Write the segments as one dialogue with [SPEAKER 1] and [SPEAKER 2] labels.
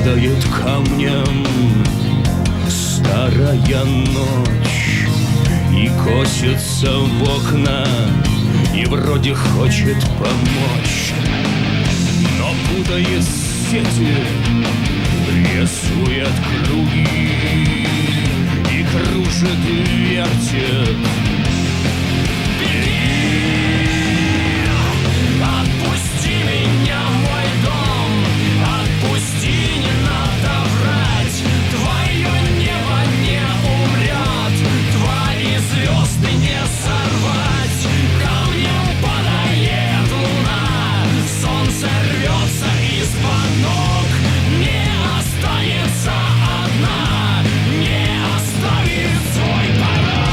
[SPEAKER 1] падает камнем старая ночь и косится в окна, и вроде хочет помочь, но путает сети, рисует круги и кружит, вертит. Отпусти меня, мой дом, отпусти, не надо врать. Твое небо не умрет, твои звезды не сорвать. Камнем падает луна, солнце рвется из-под ног. Не останется одна, не оставит свой порог.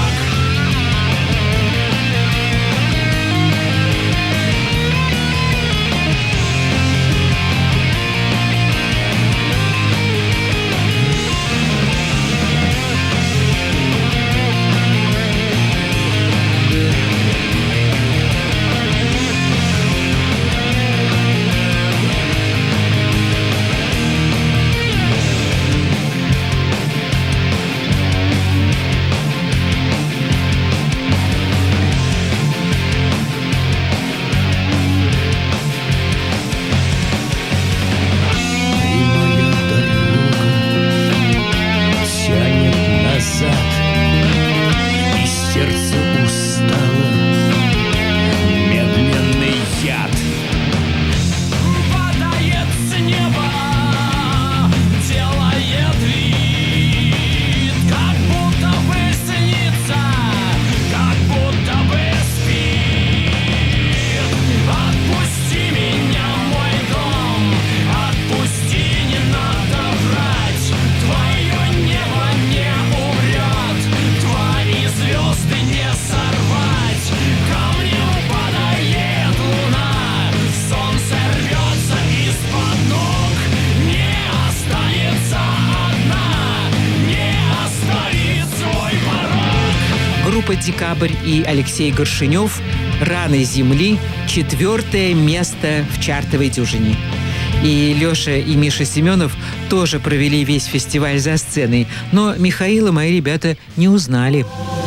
[SPEAKER 2] Группа «Декабрь» и Алексей Горшенев «Раны земли» 4-е место в чартовой дюжине. И Леша и Миша Семенов тоже провели весь фестиваль за сценой, но Михаила мои ребята не узнали.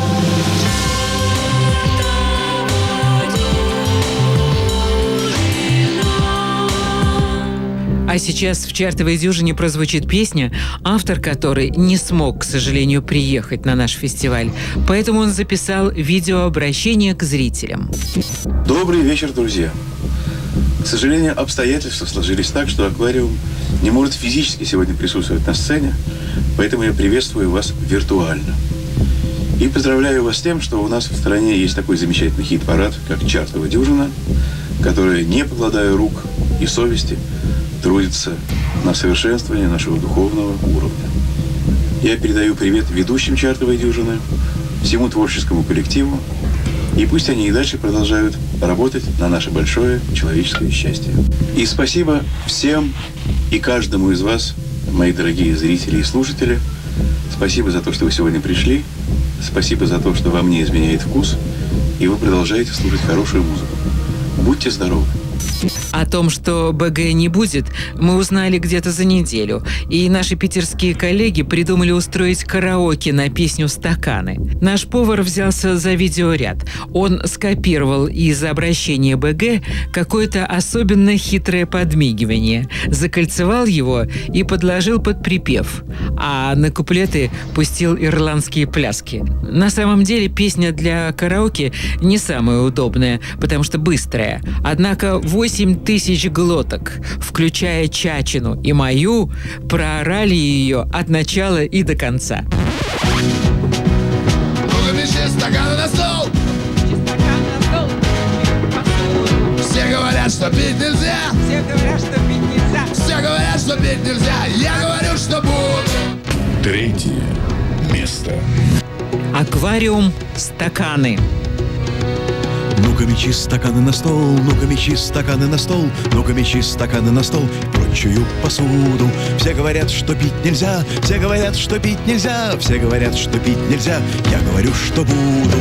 [SPEAKER 2] А сейчас в чартовой дюжине прозвучит песня, автор которой не смог, к сожалению, приехать на наш фестиваль. Поэтому он записал видеообращение к зрителям.
[SPEAKER 3] Добрый вечер, друзья. К сожалению, обстоятельства сложились так, что «Аквариум» не может физически сегодня присутствовать на сцене, поэтому я приветствую вас виртуально. И поздравляю вас с тем, что у нас в стране есть такой замечательный хит-парад, как «Чартовая дюжина», которая, не покладая рук и совести, трудится на совершенствование нашего духовного уровня. Я передаю привет ведущим «Чартовой дюжины», всему творческому коллективу, и пусть они и дальше продолжают работать на наше большое человеческое счастье. И спасибо всем и каждому из вас, мои дорогие зрители и слушатели. Спасибо за то, что вы сегодня пришли. Спасибо за то, что вам не изменяет вкус, и вы продолжаете слушать хорошую музыку. Будьте здоровы!
[SPEAKER 2] О том, что БГ не будет, мы узнали где-то за неделю, и наши питерские коллеги придумали устроить караоке на песню «Стаканы». Наш повар взялся за видеоряд. Он скопировал из обращения БГ какое-то особенно хитрое подмигивание, закольцевал его и подложил под припев, а на куплеты пустил ирландские пляски. На самом деле песня для караоке не самая удобная, потому что быстрая. Однако 8000 глоток, включая Чачину и мою, проорали ее от начала и до конца.
[SPEAKER 4] Стаканы на стол! Все говорят, что пить нельзя!
[SPEAKER 2] Все говорят, что пить нельзя!
[SPEAKER 4] Все говорят, что пить нельзя! Я говорю, что будет!
[SPEAKER 5] 3-е место.
[SPEAKER 2] «Аквариум. Стаканы».
[SPEAKER 6] Ну-ка мечи стаканы на стол, ну-ка мечи стаканы на стол, ну-ка мечи стаканы на стол, прочую посуду. Все говорят, что пить нельзя, все говорят, что пить нельзя, все говорят, что пить нельзя, я говорю, что буду.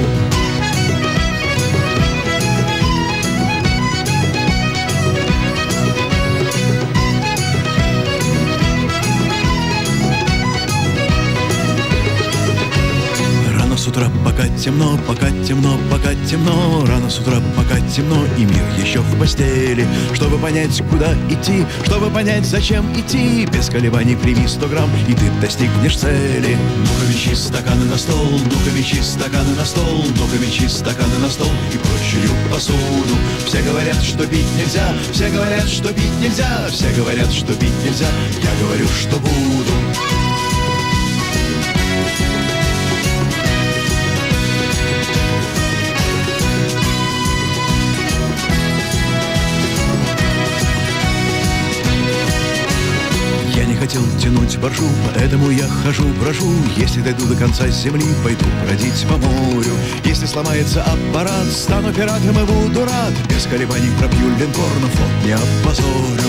[SPEAKER 6] утра, пока темно, пока темно, пока темно. Рано с утра, пока темно, и мир еще в постели. Чтобы понять, куда идти, чтобы понять, зачем идти, без колебаний прими 100 грамм, и ты достигнешь цели. Ну-ка мечи стаканы на стол, ну-ка мечи стаканы на стол, ну-ка мечи стаканы на стол и прочую посуду. Все говорят, что пить нельзя, все говорят, что пить нельзя, все говорят, что пить нельзя, я говорю, что буду. Хотел тянуть боржу, поэтому я хожу, брожу. Если дойду до конца земли, пойду бродить по морю. Если сломается аппарат, стану пиратом и буду рад. Без колебаний пробью линкор, но флот не опозорю.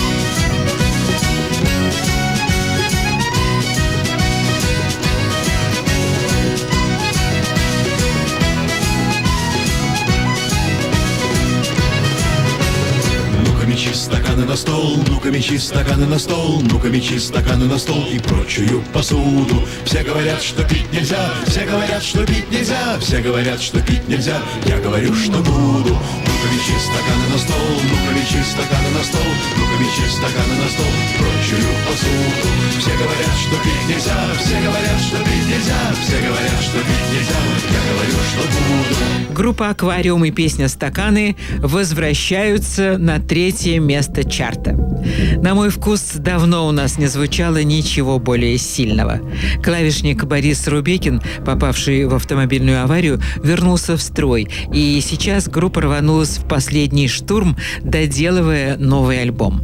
[SPEAKER 6] Мечи стаканы на стол, ну-ка мечи стаканы на стол, ну-ка мечи стаканы на стол и прочую посуду. Все говорят, что пить нельзя, все говорят, что пить нельзя, все говорят, что пить нельзя, я говорю, что буду. Ну-ка мечи стаканы на стол, ну-ка мечи стаканы на стол, ну-ка мечи стаканы на стол, прочую посуду. Все говорят, что пить нельзя, все говорят, что пить нельзя, все говорят, что пить нельзя, я говорю, что буду.
[SPEAKER 2] Группа «Аквариум» и песня «Стаканы» возвращаются на 3-е место чарта. На мой вкус, давно у нас не звучало ничего более сильного. Клавишник Борис Рубекин, попавший в автомобильную аварию, вернулся в строй, и сейчас группа рванулась в последний штурм, доделывая новый альбом.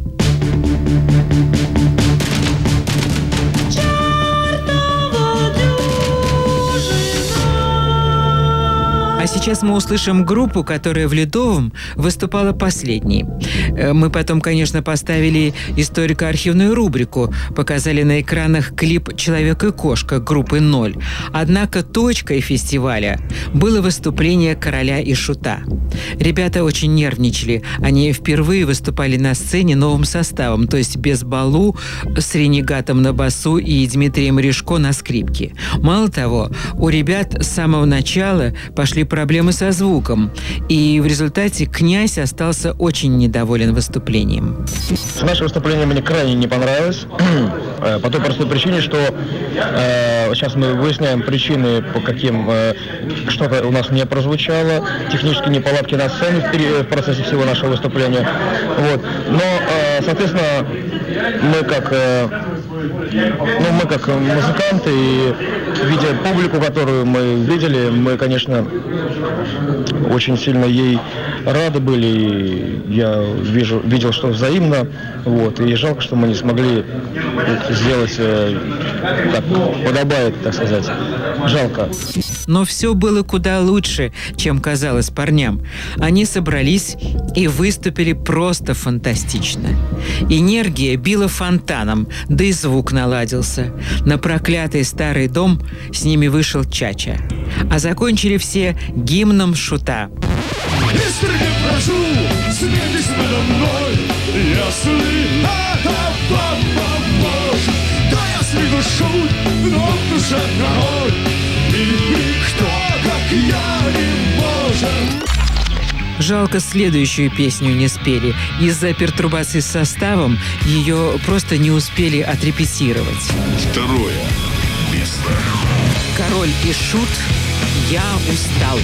[SPEAKER 2] А сейчас мы услышим группу, которая в Ледовом выступала последней. Мы потом, конечно, поставили историко-архивную рубрику, показали на экранах клип «Человек и кошка» группы «Ноль». Однако точкой фестиваля было выступление Короля и Шута. Ребята очень нервничали. Они впервые выступали на сцене новым составом, то есть без Балу, с Ренегатом на басу и Дмитрием Ришко на скрипке. Мало того, у ребят с самого начала пошли проблемы со звуком, и в результате князь остался очень недоволен выступлением.
[SPEAKER 7] Наше выступление мне крайне не понравилось, по той простой причине, что сейчас мы выясняем причины, по каким что-то у нас не прозвучало, технические неполадки на сцене в процессе всего нашего выступления. Вот. Но, соответственно, мы как музыканты, и видя публику, которую мы видели, мы, конечно, очень сильно ей рады были, и я видел, что взаимно, вот, и жалко, что мы не смогли сделать как подобает, так сказать. Жалко.
[SPEAKER 2] Но все было куда лучше, чем казалось парням. Они собрались и выступили просто фантастично. Энергия била фонтаном, да и звук наладился. На проклятый старый дом с ними вышел Чача. А закончили все гимном Шута.
[SPEAKER 1] Искренне прошу, смейтесь надо мной, если это вам поможет. Да если вы шут, но в душе король, и никто, как я, не может.
[SPEAKER 2] Жалко, следующую песню не спели. Из-за пертурбаций с составом ее просто не успели отрепетировать.
[SPEAKER 5] 2-е место.
[SPEAKER 2] Король и Шут «Я устал».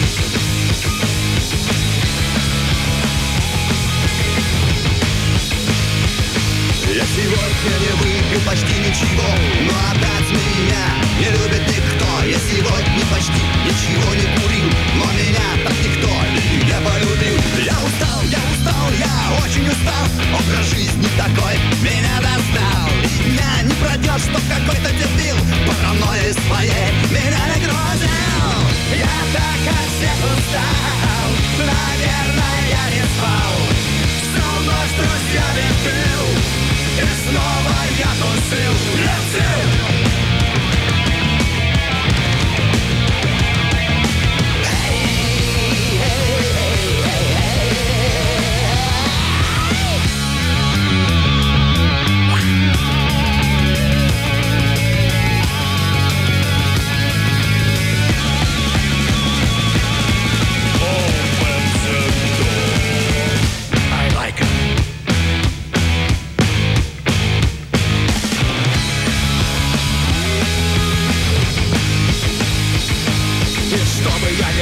[SPEAKER 8] Я сегодня не выпил почти ничего, но отдать меня не любит никто. Я сегодня почти ничего не курил, но меня так никто не полюбил. Я устал, я очень устал. Образ жизни такой меня достал. И дня не пройдет, что какой-то дебил паранойей своей меня нагрузил. Я так от всех устал, наверное, я не спал. Всю ночь с друзьями пил, и снова я тусил,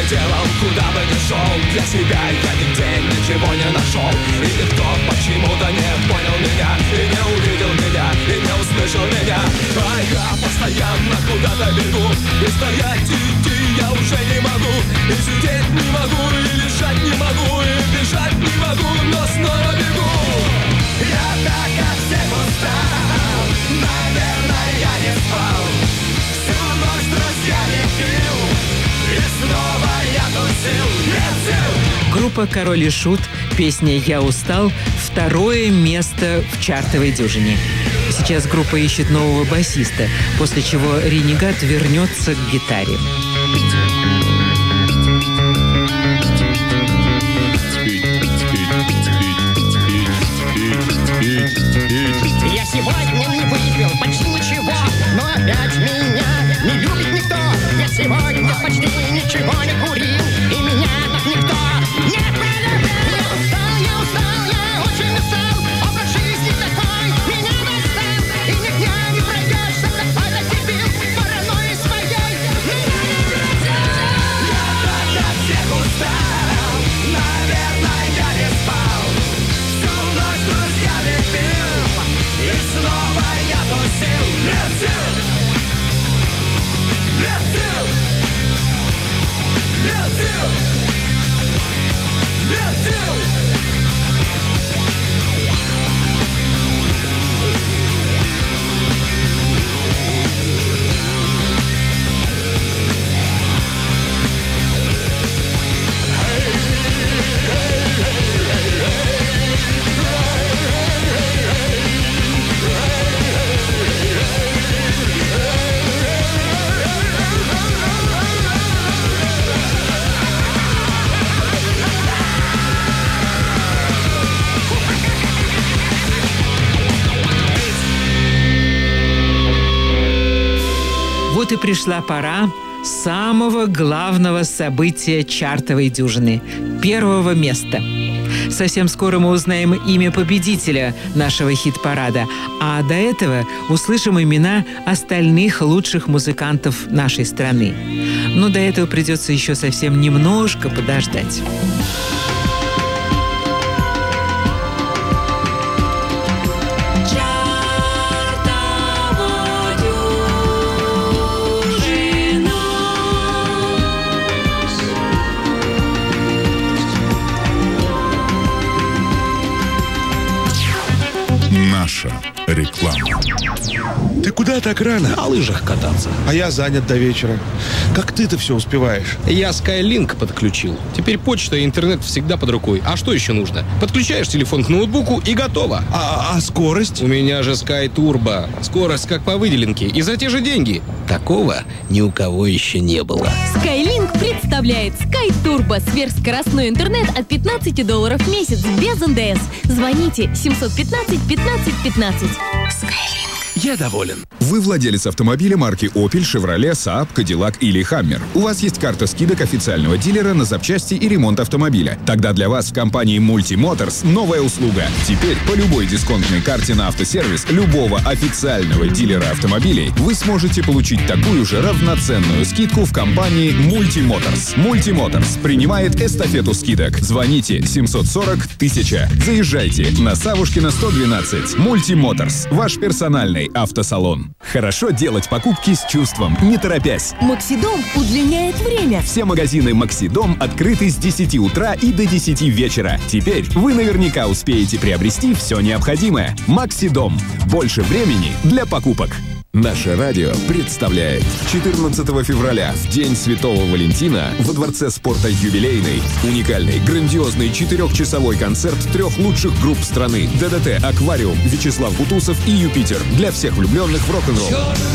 [SPEAKER 8] делал, куда бы ни шел. Для себя я нигде ничего не нашел. И никто почему-то не понял меня, и не увидел меня, и не услышал меня. А я постоянно куда-то бегу, и стоять идти я уже не могу. И сидеть не могу, и лежать не могу, и бежать не могу, но снова бегу. Я так от всех устал, наверное, я не спал. Всю ночь с друзьями пил, и снова я тусил, нет сил.
[SPEAKER 2] Группа «Король и Шут», песня «Я устал» – 2-е место в чартовой дюжине. Сейчас группа ищет нового басиста, после чего Ренегат вернется к гитаре.
[SPEAKER 9] Я сегодня не выпил почти ничего, но опять меня не любит никто. Я сегодня почти ничего не курил, и меня так никто не полюбил. Я устал, я очень устал. Образ жизни такой меня достал, и ни дня не пройдешь, что такой дебил. Паранойи своей меня не бросай.
[SPEAKER 8] Я так от всех устал, наверное, я не спал. Всю ночь с друзьями пил, и снова я тусил. Нет сил, нет сил, нет сил, нет сил.
[SPEAKER 2] Вот и пришла пора самого главного события чартовой дюжины – 1-го места. Совсем скоро мы узнаем имя победителя нашего хит-парада, а до этого услышим имена остальных лучших музыкантов нашей страны. Но до этого придется еще совсем немножко подождать.
[SPEAKER 5] Наша реклама.
[SPEAKER 6] Ты куда так рано?
[SPEAKER 10] На лыжах кататься.
[SPEAKER 6] А я занят до вечера. Как ты-то все успеваешь?
[SPEAKER 10] Я Skylink подключил. Теперь почта и интернет всегда под рукой. А что еще нужно? Подключаешь телефон к ноутбуку и готово.
[SPEAKER 6] А скорость?
[SPEAKER 10] У меня же Sky Turbo. Скорость как по выделенке. И за те же деньги. Такого ни у кого еще не было.
[SPEAKER 11] Skylink представляет Sky Turbo – сверхскоростной интернет от $15 в месяц без НДС. Звоните 715 15 15. Skylink.
[SPEAKER 5] Я доволен. Вы владелец автомобиля марки Opel, Chevrolet, Saab, Cadillac или Hammer. У вас есть карта скидок официального дилера на запчасти и ремонт автомобиля. Тогда для вас в компании Multi Motors новая услуга. Теперь по любой дисконтной карте на автосервис любого официального дилера автомобилей вы сможете получить такую же равноценную скидку в компании Multi Motors. Multi Motors принимает эстафету скидок. Звоните 740 1000. Заезжайте на Савушкина 112. Multi Motors. Ваш персональный автосалон. Хорошо делать покупки с чувством, не торопясь.
[SPEAKER 11] Максидом удлиняет время.
[SPEAKER 5] Все магазины Максидом открыты с 10 утра и до 10 вечера. Теперь вы наверняка успеете приобрести все необходимое. Максидом. Больше времени для покупок. Наше радио представляет 14 февраля, в День Святого Валентина, во Дворце спорта «Юбилейный» уникальный, грандиозный 4-часовой концерт 3 лучших групп страны: ДДТ, Аквариум, Вячеслав Бутусов и Юпитер. Для всех влюбленных в рок-н-ролл.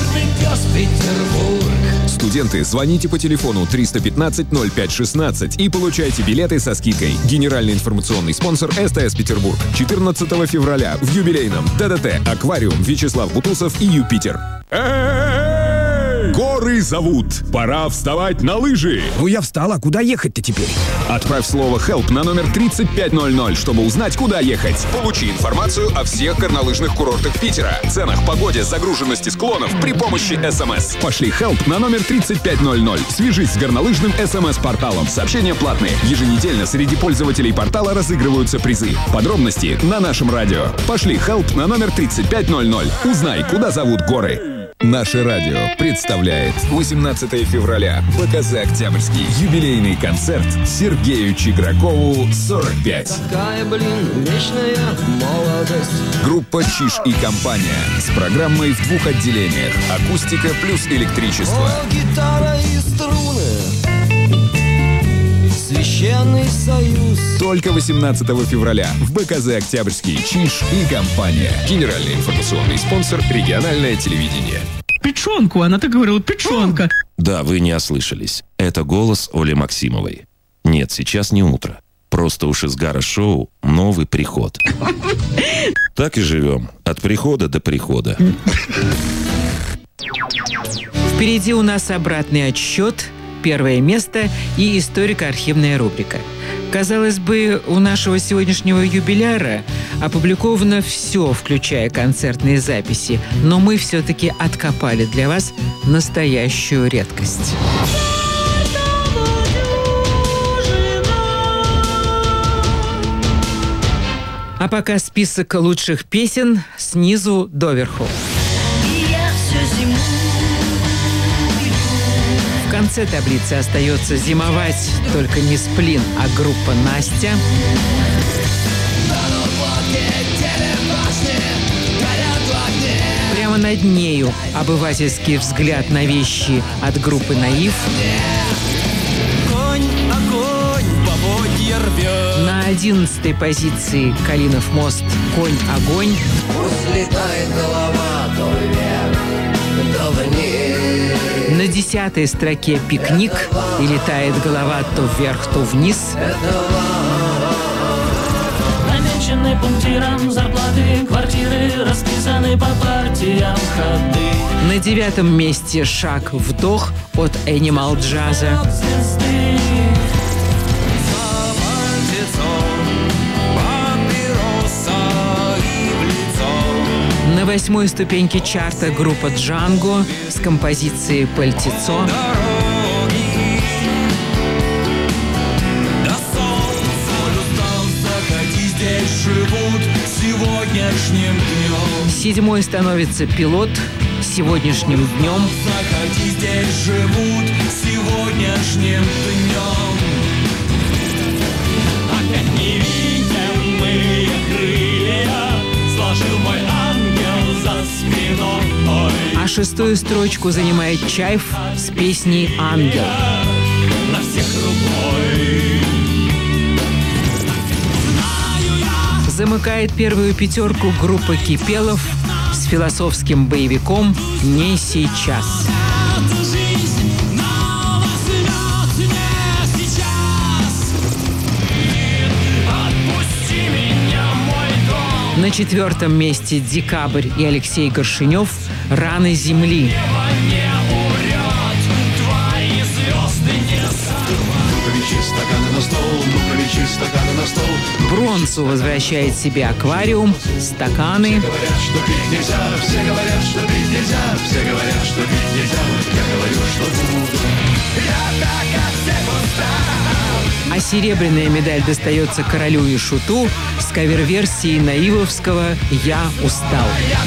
[SPEAKER 5] Студенты, звоните по телефону 315-05-16 и получайте билеты со скидкой. Генеральный информационный спонсор СТС Петербург. 14 февраля в Юбилейном. ДДТ, Аквариум, Вячеслав Бутусов и Юпитер. Горы зовут. Пора вставать на лыжи.
[SPEAKER 12] Ну я встал, а куда ехать-то теперь?
[SPEAKER 5] Отправь слово «help» на номер 3500, чтобы узнать, куда ехать. Получи информацию о всех горнолыжных курортах Питера, ценах, погоде, загруженности склонов при помощи СМС. Пошли «help» на номер 3500. Свяжись с горнолыжным СМС-порталом. Сообщения платные. Еженедельно среди пользователей портала разыгрываются призы. Подробности на нашем радио. Пошли «help» на номер 3500. Узнай, куда зовут горы. Наше радио представляет 18 февраля. БКЗ «Октябрьский». Юбилейный концерт Сергею Чигракову 45.
[SPEAKER 13] Какая, вечная молодость.
[SPEAKER 5] Группа «Чиж и компания» с программой в 2 отделениях. Акустика плюс электричество.
[SPEAKER 13] Гитара и струны. Священный союз.
[SPEAKER 5] Только 18 февраля в БКЗ «Октябрьский». «Чиж и компания». Генеральный информационный спонсор — региональное телевидение.
[SPEAKER 14] Печенку, она так говорила, печенка.
[SPEAKER 15] Да, вы не ослышались. Это голос Оли Максимовой. Нет, сейчас не утро. Просто уж из Гара-шоу новый приход. Так и живем. От прихода до прихода.
[SPEAKER 2] Впереди у нас обратный отсчет, первое место и историко-архивная рубрика. Казалось бы, у нашего сегодняшнего юбиляра опубликовано все, включая концертные записи, но мы все-таки откопали для вас настоящую редкость. А пока список лучших песен снизу доверху. В конце таблицы остается зимовать только не Сплин, а группа «Настя». Прямо над нею обывательский взгляд на вещи от группы «Наив».
[SPEAKER 13] Конь, огонь, поводья рвет.
[SPEAKER 2] На 11-й позиции «Калинов мост» «Конь, огонь».
[SPEAKER 13] Пусть летает голова то вверх, то вниз.
[SPEAKER 2] На 10-й строке «Пикник» и летает голова то вверх, то вниз.
[SPEAKER 16] Намечены пунктиром зарплаты, квартиры расписаны по партиям ходы.
[SPEAKER 2] На 9-м месте «Шаг, вдох» от Animal Джаза. На 8-й ступеньке чарта группа «Джанго» с композицией «Пальтецо». Седьмой становится «Пилот» сегодняшним днем.
[SPEAKER 13] Заходи, здесь живут сегодняшним днем. Опять невидимые крылья сложил мой ангел за спиной.
[SPEAKER 2] А 6-ю строчку занимает Чайф с песней «Ангел».
[SPEAKER 13] На всех рукой.
[SPEAKER 2] Замыкает первую пятерку группа «Кипелов» с философским боевиком «Не сейчас». На 4-м месте «Декабрь» и Алексей Горшинев «Раны земли». Бронзу возвращает себе «Аквариум», «Стаканы».
[SPEAKER 13] Все говорят, что пить нельзя, все говорят, что пить нельзя, все говорят, что пить нельзя. Я говорю, что буду. Я так, как всех устал.
[SPEAKER 2] А серебряная медаль достается королю и шуту с кавер-версией наивовского «Я устал».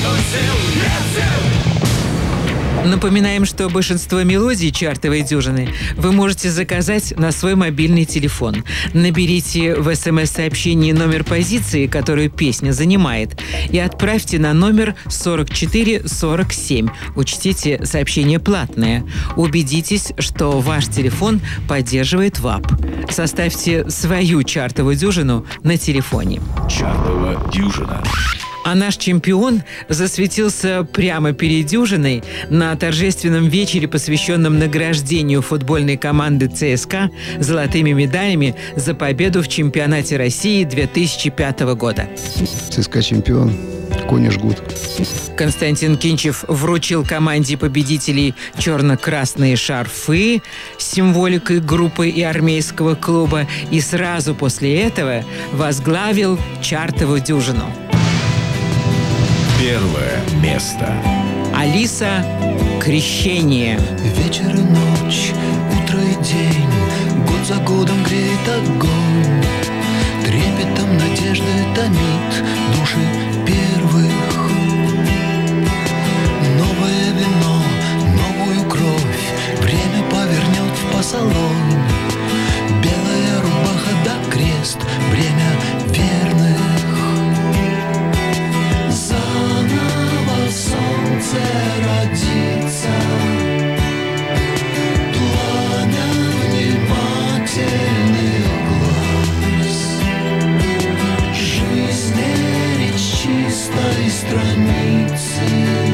[SPEAKER 2] Напоминаем, что большинство мелодий чартовой дюжины вы можете заказать на свой мобильный телефон. Наберите в СМС-сообщении номер позиции, которую песня занимает, и отправьте на номер 4447. Учтите, сообщение платное. Убедитесь, что ваш телефон поддерживает ВАП. Составьте свою чартовую дюжину на телефоне.
[SPEAKER 6] Чартовая дюжина.
[SPEAKER 2] А наш чемпион засветился прямо перед дюжиной на торжественном вечере, посвященном награждению футбольной команды ЦСКА золотыми медалями за победу в чемпионате России 2005 года.
[SPEAKER 17] ЦСКА чемпион. легко не жгут.
[SPEAKER 2] Константин Кинчев вручил команде победителей черно-красные шарфы с символикой группы и армейского клуба и сразу после этого возглавил чартовую дюжину.
[SPEAKER 12] Первое место.
[SPEAKER 2] Алиса «Крещение».
[SPEAKER 8] Вечер и ночь, утро и день, год за годом греет огонь. Трепетом надежды томит души первых. Новое вино, новую кровь, время повернет в посолонь. Белая рубаха да крест, время верных. Заново солнце родится, пламя внимательных глаз. Жизнь мерить чистой страницы.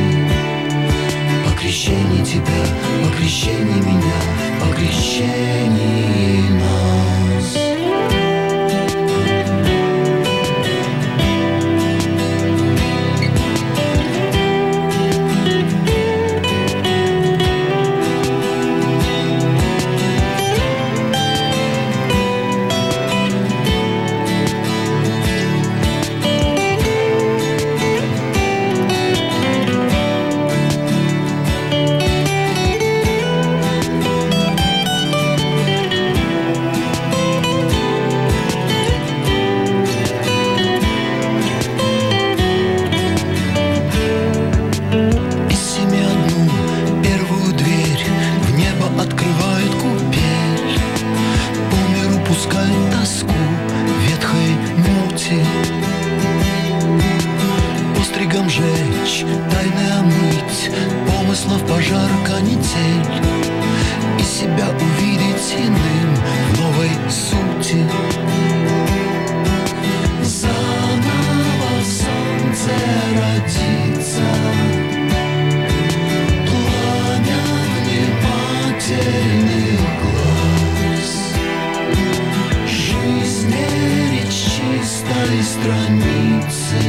[SPEAKER 8] По крещении тебя, по крещении меня, по крещении нас. Жечь, тайны омыть, помыслов пожар, канитель. И себя увидеть иным в новой сути. Заново солнце родится, пламя внимательных глаз. Жизнь мерить чистой страницы.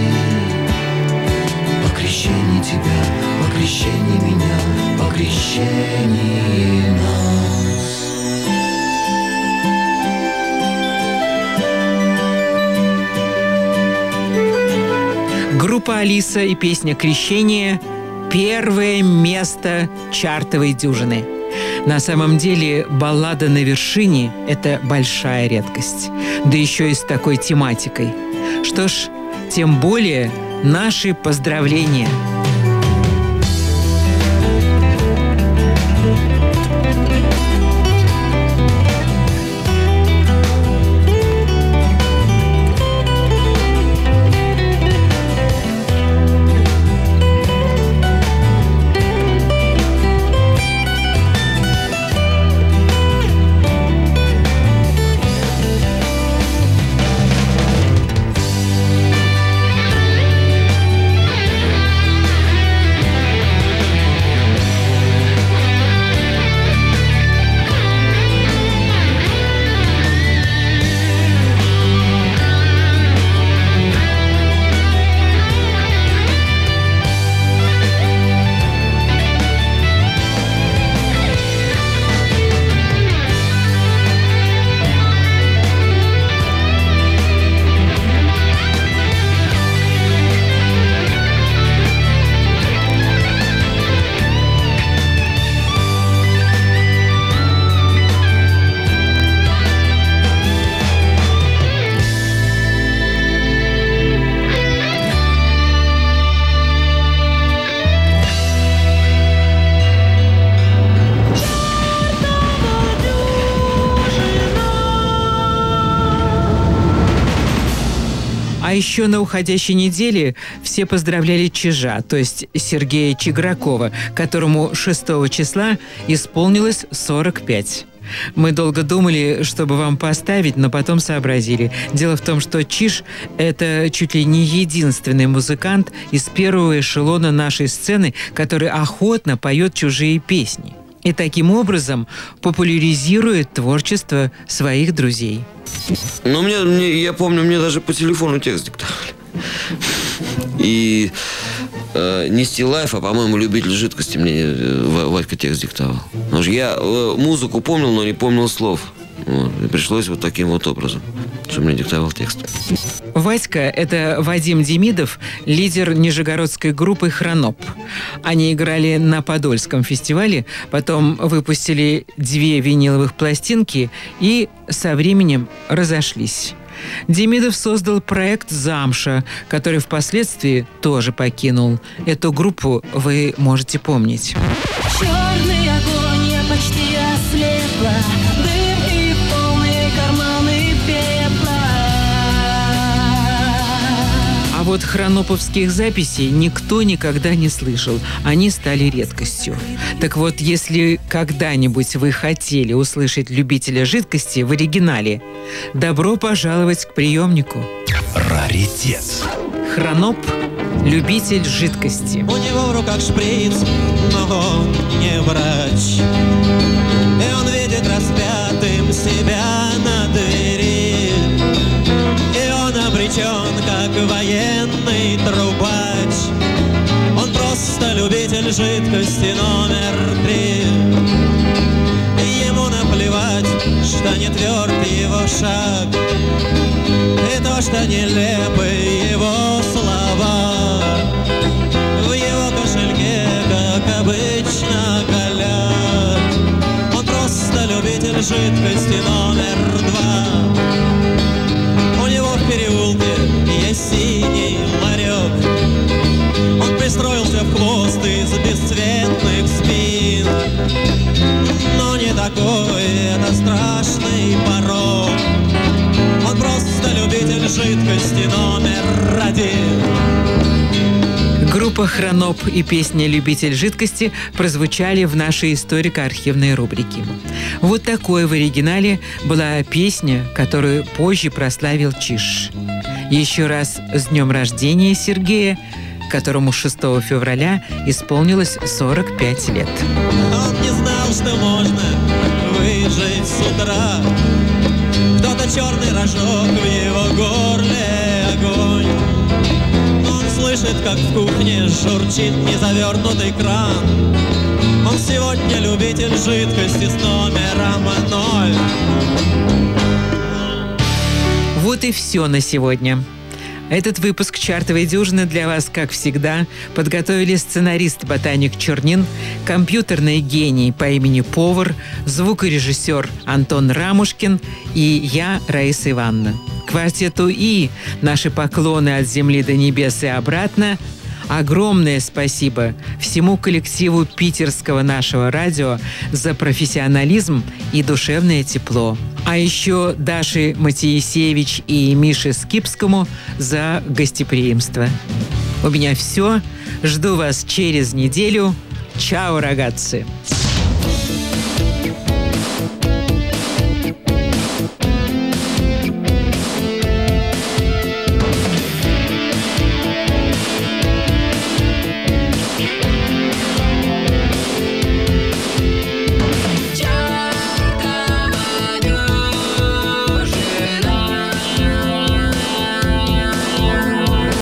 [SPEAKER 8] По крещении тебя, по крещении меня, по крещении нас.
[SPEAKER 2] Группа «Алиса» и песня «Крещение» – первое место чартовой дюжины. На самом деле баллада «На вершине» – это большая редкость, да еще и с такой тематикой. Что ж, тем более наши поздравления. А еще на уходящей неделе все поздравляли Чижа, то есть Сергея Чигракова, которому 6 числа исполнилось 45. Мы долго думали, чтобы вам поставить, но потом сообразили. Дело в том, что Чиж – это чуть ли не единственный музыкант из первого эшелона нашей сцены, который охотно поет чужие песни. И таким образом популяризирует творчество своих друзей.
[SPEAKER 18] Ну, я помню, мне даже по телефону текст диктовали.
[SPEAKER 17] И Нести Лайф, а, по-моему, Любитель жидкости мне Вадька текст диктовал. Потому что я музыку помнил, но не помнил слов. Вот. И пришлось вот таким вот образом, что мне диктовал текст.
[SPEAKER 2] Вадька – это Вадим Демидов, лидер нижегородской группы «Хроноп». Они играли на Подольском фестивале, потом выпустили 2 виниловых пластинки и со временем разошлись. Демидов создал проект «Замша», который впоследствии тоже покинул. Эту группу вы можете помнить.
[SPEAKER 16] Черный огонь, я почти ослепла, дым и полные карманы пепла.
[SPEAKER 2] А вот хроноповских записей никто никогда не слышал. Они стали редкостью. Так вот, если когда-нибудь вы хотели услышать «Любителя жидкости» в оригинале, добро пожаловать к приемнику.
[SPEAKER 6] Раритет.
[SPEAKER 2] Хроноп «Любитель жидкости».
[SPEAKER 18] У него в руках шприц, но он не врач. И он видит распятым себя на двери. И он обречен, как военный трубач. Он просто любитель жидкости номер 3. Ему наплевать, что не тверд его шаг, и то, что нелепы его слова. В его кошельке, как обычно, голяк. Он просто любитель жидкости номер 2. У него в переулке есть синий ларек. Он пристроился в хвост из бесцветных спин. Но не такой это страшный порог. Он просто любитель жидкости номер 1.
[SPEAKER 2] Группа «Хроноп» и песня «Любитель жидкости» прозвучали в нашей историко-архивной рубрике. Вот такой в оригинале была песня, которую позже прославил Чиж. Еще раз с днем рождения Сергея, которому 6 февраля исполнилось 45 лет.
[SPEAKER 18] Он не знал, что можно выжить с утра. Кто-то черный рожок, в его горле огонь. Он слышит, как в кухне журчит незавернутый кран. Он сегодня любитель жидкости с номером 0.
[SPEAKER 2] Вот и все на сегодня. Этот выпуск «Чартовой дюжины» для вас, как всегда, подготовили сценарист-ботаник Чернин, компьютерный гений по имени Повар, звукорежиссер Антон Рамушкин и я, Раиса Ивановна. Квартету «И» наши поклоны от земли до небес и обратно. Огромное спасибо всему коллективу питерского нашего радио за профессионализм и душевное тепло. А еще Даше Матиесевич и Мише Скипскому за гостеприимство. У меня все. Жду вас через неделю. Чао, рагazzi!